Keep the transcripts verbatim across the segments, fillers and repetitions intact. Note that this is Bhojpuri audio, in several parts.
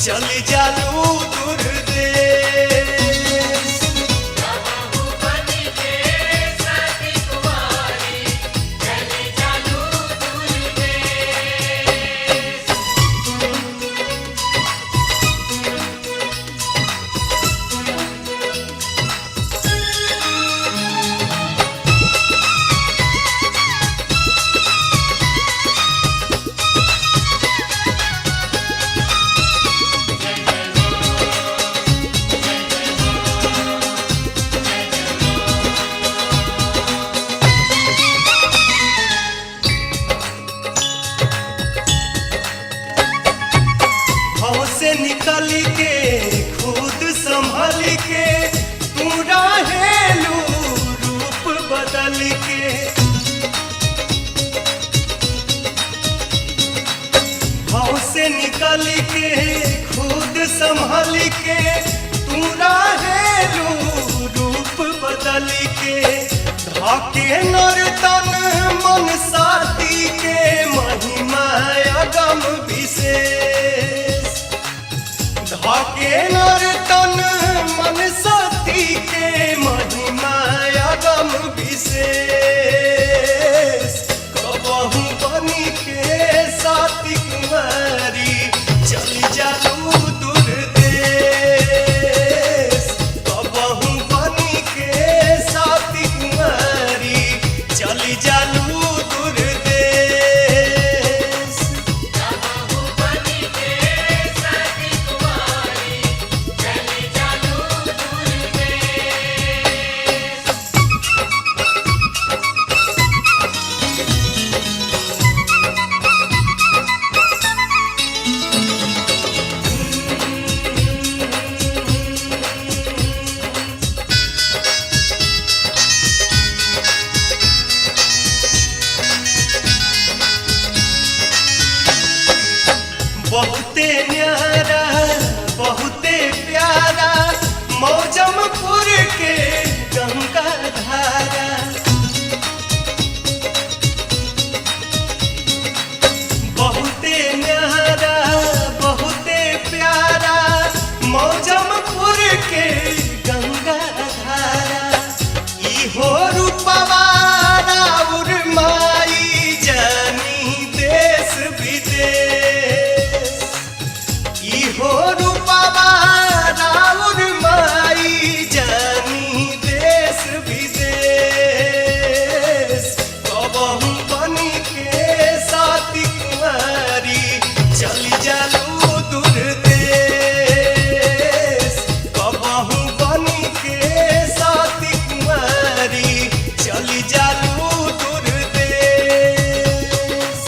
चली जालू दूर देश। से निकल के खुद संभल के तू रहेलू रूप बदल के। भाव से निकल के खुद संभल के तू रहेलू रूप बदल के। धाके नर्तन मन साथी के महिमा अगम विशेष। धाके नर्तन मन साथी के महिमा अगम विशेष। कबहू बनी के साथी कुमारी चली जालू दूर देश। कबहू बनी के साथी कुमारी चली जालू दूर देश। बहुते न्यारा बहुते प्यारा मौजमपुर के गंगा धारा। बहुते न्यारा बहुते प्यारा मौजमपुर के गंगा धारा। इहो रूपवा राउर माई जानी देश विदेश। इहो रूपवा राउर माई जानी देश विदेश। कबहू बनी के साथी कुमारी चली जालू दूर देश। कबहू बनी के साथी कुमारी चली जालू दूर देश।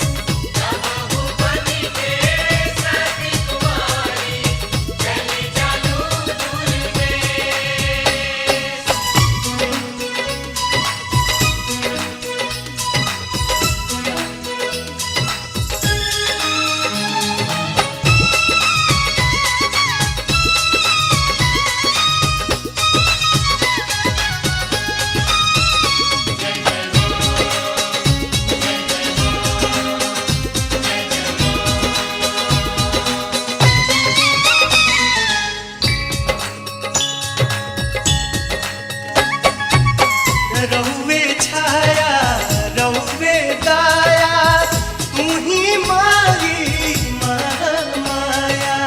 रहुए छाया रहुए दाया तू ही मारी माया।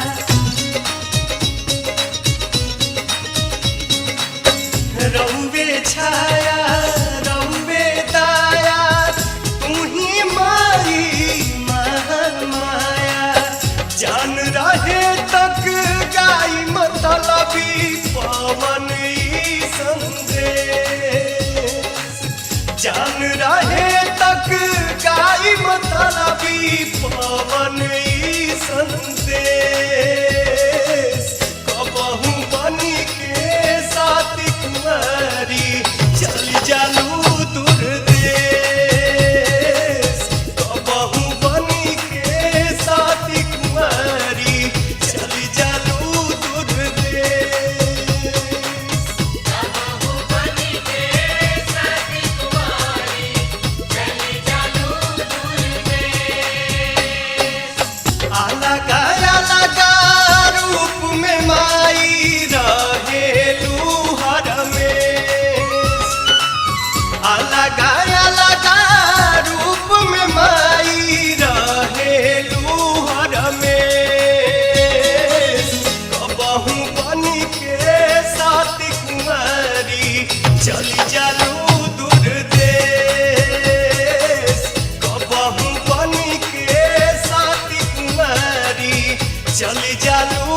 रहुए छाया रहुए दाया तू ही मारी माया। जान रहे तक गाई मतलबी पवन ई संदेश। जान रहे तक गाई मतलबी पवन ई संदेश। कबहू बनी के साथी कुमारी चली जालू दूर देश। कबहू बनी के साथी कुमारी चली जालू दूर देश। अलगा अलगा चली जालू